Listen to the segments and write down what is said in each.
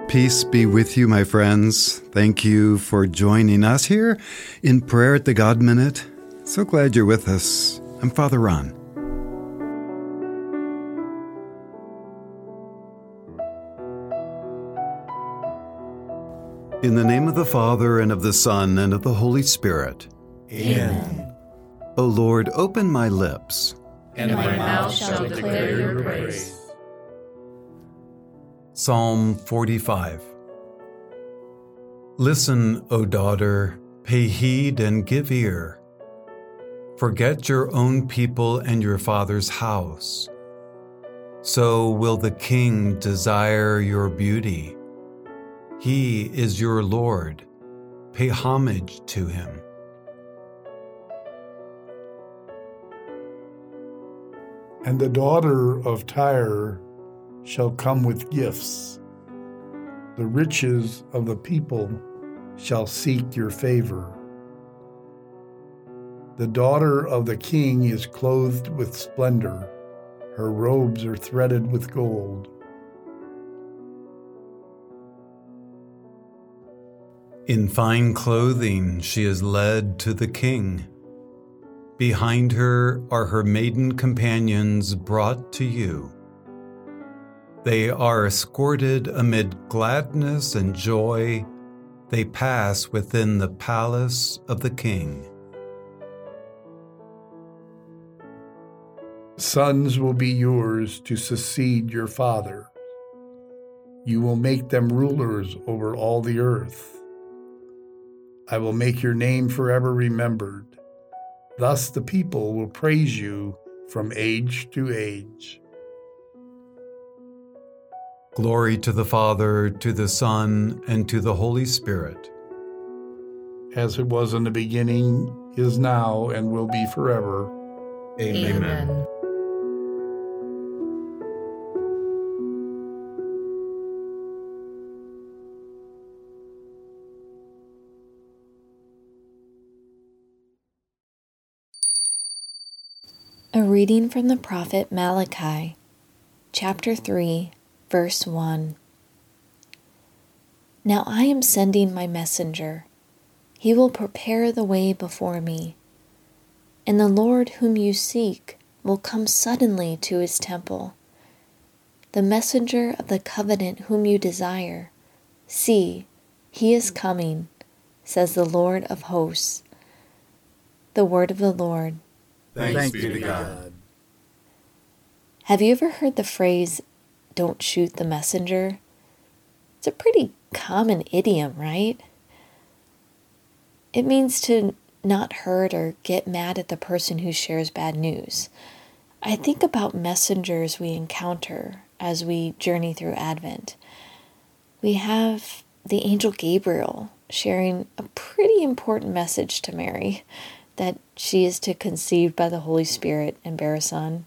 Peace be with you, my friends. Thank you for joining us here in Prayer at the God Minute. So glad you're with us. I'm Father Ron. In the name of the Father, and of the Son, and of the Holy Spirit. Amen. O Lord, open my lips, And my mouth shall declare your praise. Psalm 45. Listen, O daughter, pay heed and give ear. Forget your own people and your father's house. So will the king desire your beauty. He is your Lord. Pay homage to him. And the daughter of Tyre shall come with gifts. The riches of the people shall seek your favor. The daughter of the king is clothed with splendor. Her robes are threaded with gold. In fine clothing she is led to the king. Behind her are her maiden companions brought to you. They are escorted amid gladness and joy. They pass within the palace of the king. Sons will be yours to succeed your father. You will make them rulers over all the earth. I will make your name forever remembered. Thus the people will praise you from age to age. Glory to the Father, to the Son, and to the Holy Spirit. As it was in the beginning, is now, and will be forever. Amen. A reading from the prophet Malachi, chapter 3, verse 1. Now I am sending my messenger. He will prepare the way before me. And the Lord whom you seek will come suddenly to his temple. The messenger of the covenant whom you desire. See, he is coming, says the Lord of hosts. The word of the Lord. Thanks be to God. Have you ever heard the phrase, "don't shoot the messenger"? It's a pretty common idiom, right? It means to not hurt or get mad at the person who shares bad news. I think about messengers we encounter as we journey through Advent. We have the angel Gabriel sharing a pretty important message to Mary, that she is to conceive by the Holy Spirit and bear a son.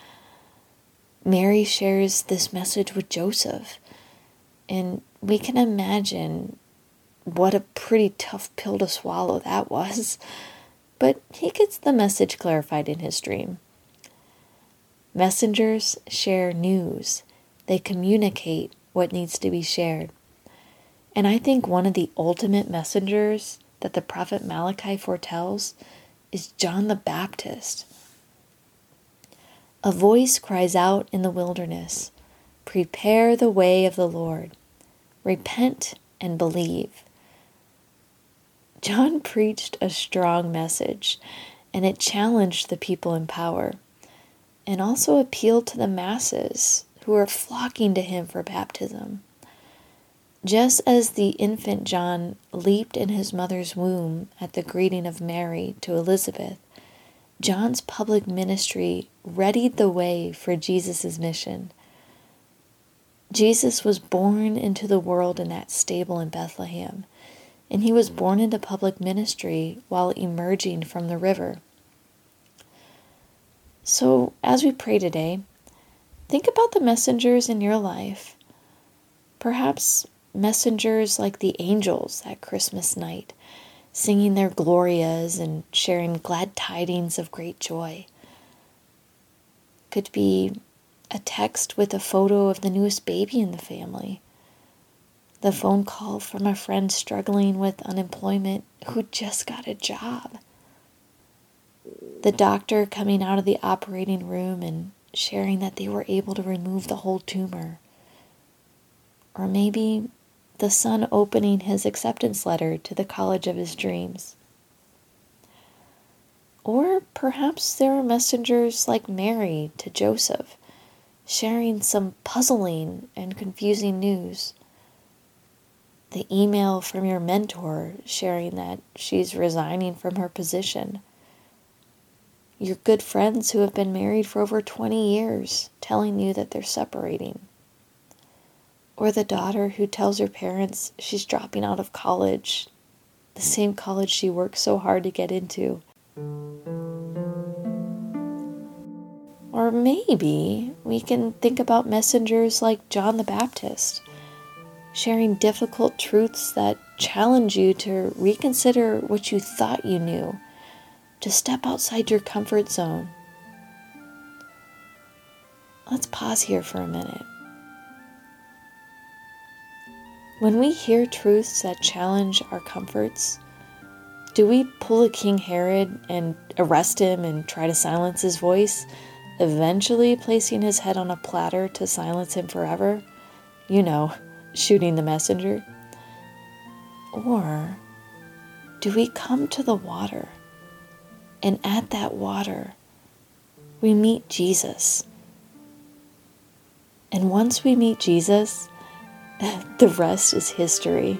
Mary shares this message with Joseph, and we can imagine what a pretty tough pill to swallow that was, but he gets the message clarified in his dream. Messengers share news. They communicate what needs to be shared. And I think one of the ultimate messengers that the prophet Malachi foretells is John the Baptist. A voice cries out in the wilderness, "Prepare the way of the Lord. Repent and believe." John preached a strong message, and it challenged the people in power, and also appealed to the masses who are flocking to him for baptism. Just as the infant John leaped in his mother's womb at the greeting of Mary to Elizabeth, John's public ministry readied the way for Jesus' mission. Jesus was born into the world in that stable in Bethlehem, and he was born into public ministry while emerging from the river. So, as we pray today, think about the messengers in your life. Perhaps messengers like the angels at Christmas night, singing their Glorias and sharing glad tidings of great joy. Could be a text with a photo of the newest baby in the family. The phone call from a friend struggling with unemployment who just got a job. The doctor coming out of the operating room and sharing that they were able to remove the whole tumor. Or maybe the son opening his acceptance letter to the college of his dreams. Or perhaps there are messengers like Mary to Joseph, sharing some puzzling and confusing news. The email from your mentor sharing that she's resigning from her position. Your good friends who have been married for over 20 years telling you that they're separating. Or the daughter who tells her parents she's dropping out of college, the same college she worked so hard to get into. Or maybe we can think about messengers like John the Baptist, sharing difficult truths that challenge you to reconsider what you thought you knew, to step outside your comfort zone. Let's pause here for a minute. When we hear truths that challenge our comforts, do we pull a King Herod and arrest him and try to silence his voice, eventually placing his head on a platter to silence him forever? You know, shooting the messenger. Or do we come to the water, and at that water, we meet Jesus? And once we meet Jesus, the rest is history.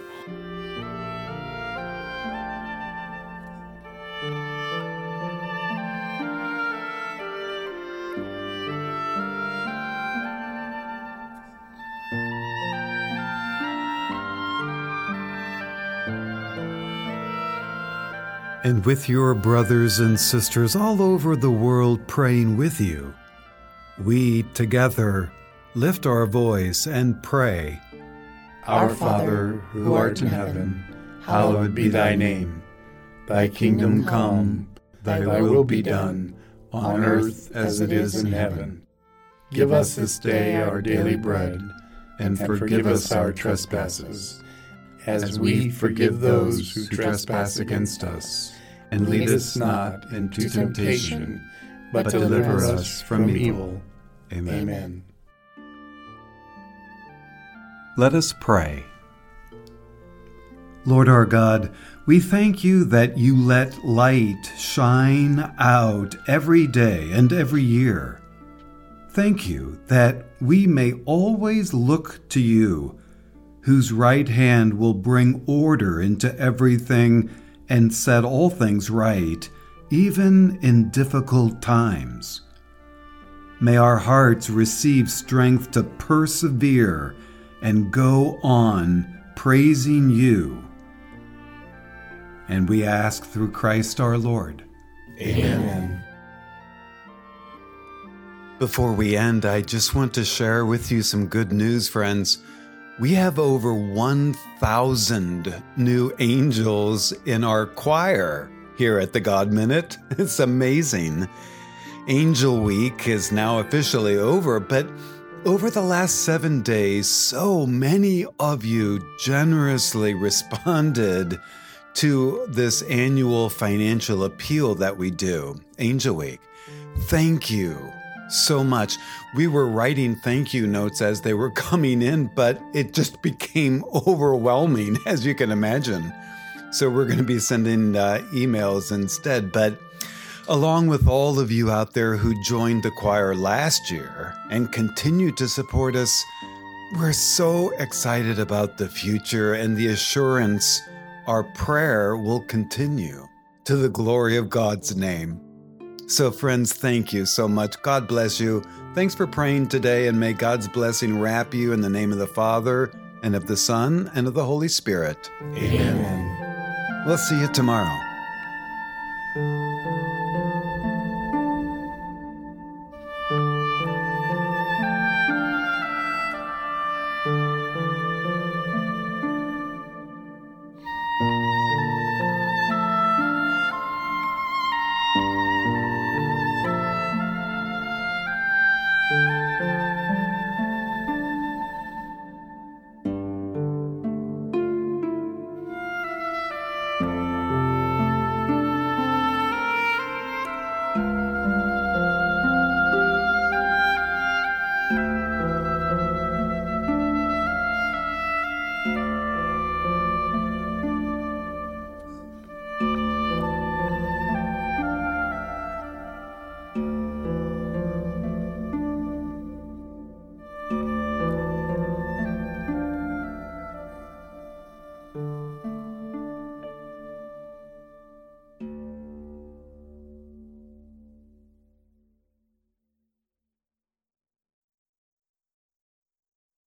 And with your brothers and sisters all over the world praying with you, we together lift our voice and pray. Our Father, who art in heaven, hallowed be thy name. Thy kingdom come, thy will be done, on earth as it is in heaven. Give us this day our daily bread, and forgive us our trespasses, as we forgive those who trespass against us. And lead us not into temptation, but deliver us from evil. Amen. Let us pray. Lord our God, we thank you that you let light shine out every day and every year. Thank you that we may always look to you, whose right hand will bring order into everything and set all things right, even in difficult times. May our hearts receive strength to persevere and go on praising you. And we ask through Christ our Lord. Amen. Before we end, I just want to share with you some good news, friends. We have over 1,000 new angels in our choir here at the God Minute. It's amazing. Angel Week is now officially over, but over the last 7 days, so many of you generously responded to this annual financial appeal that we do, Angel Week. Thank you so much. We were writing thank you notes as they were coming in, but it just became overwhelming, as you can imagine. So we're going to be sending emails instead. But along with all of you out there who joined the choir last year and continue to support us, we're so excited about the future and the assurance our prayer will continue to the glory of God's name. So friends, thank you so much. God bless you. Thanks for praying today, and may God's blessing wrap you in the name of the Father, and of the Son, and of the Holy Spirit. Amen. We'll see you tomorrow.